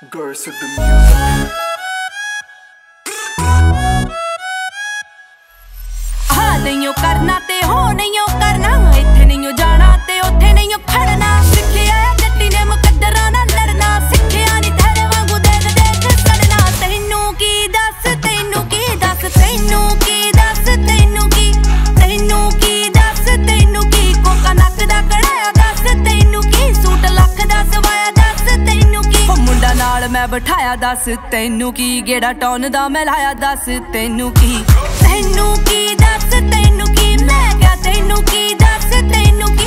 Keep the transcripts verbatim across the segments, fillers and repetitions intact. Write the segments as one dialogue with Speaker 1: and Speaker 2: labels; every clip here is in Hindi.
Speaker 1: Girls of the music.
Speaker 2: हाँ नहीं करना ते हो नहीं करना, इत्थे नहीं जाना ते उत्थे नहीं खड़ना। सिक्खिया जट्टी ने मुकद्दरा ना लड़ना, सिक्खिया नहीं तेरे वांगू देख देख सड़ना। तैनू की दस तैनू की दस तैनू की दस तैनू की तैनू की दस तैनू की कोका नक दा कड़ाया दस तैनू की सूट लख दा सवाया दस तैनू की मुंडा नाल मैं बिठाया दस तैनू की गेड़ा टॉन दा मैं लाया दस तैनू की तैनू की दस तैनू की मैं क्या तैनू की दस तैनू की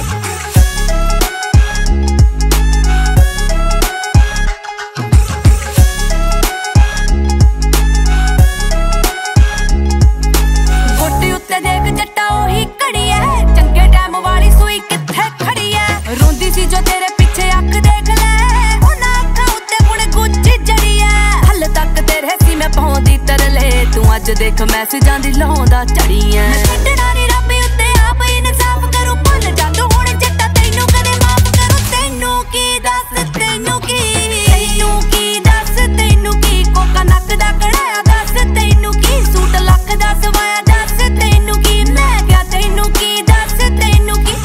Speaker 2: गोटी उत्ते देख जट्टा ओही घड़ी है, चंगे टाइम वाली सूई कित्थे खड़ी है। रोंदी सी जो तेरे पीछे अख देख ले, उन्हां अखां उत्ते हुण गुच्ची जड़ी है। हल तक तेरे सी मैं पहुंदी तरले, तू अज देख मैसेजां दी लाउंदा चढ़ी है। छड्डना नी रब उत्ते आप इंसाफ करूं, भुल जा तू हुण जट्टा तैनू कदे माफ करूं। तैनू की दस तैनू की तैनू की दस तैनू की कोका नक दा कड़ाया दस तैनू की सूट लख दा सवाया दस तैनू की मैं क्या तैनू की दस तैनू की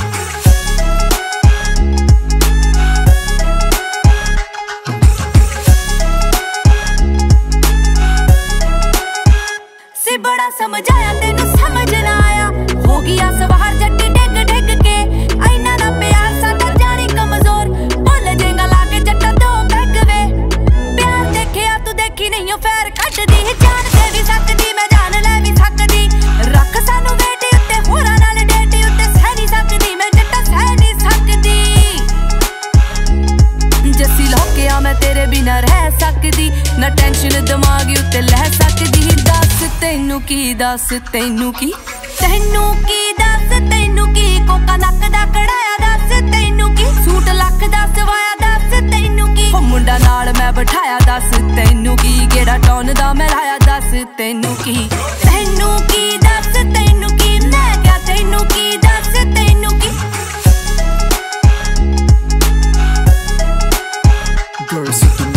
Speaker 2: से बड़ा समझाया तेनू समझ ना आया, हो गया सवार जट्टी डिग डिग के। ऐना ना प्यार साडा जानी कमजोर, भुल जेगा लाके जट्टा दो पैग वे। प्यार देखिया तू देखी नहीं फैर कटदी, जान दे भी सकदी मैं जान ले भी सकदी। रख सानू बेटी उत्ते होरां नाल डेटी उत्ते सह नहीं सकदी मैं जट्टा सह नहीं सकदी। जस्सी लौकिया मैं तेरे बिना रह सकदी, ना टेंशन दिमाग उत्ते लह सकदी। दस तैनू की दस तैनू की तैनू की दस तैनू की कोका नक दा कड़ाया दस तैनू की सूट लख दा सवाया दस तैनू की मुंडा नाल मैं बिठाया दस तैनू की गेड़ा टॉन दा मैं लाया दस तैनू की तैनू की दस तैनू की मैं क्या तैनू की दस तैनू की
Speaker 1: Girls of the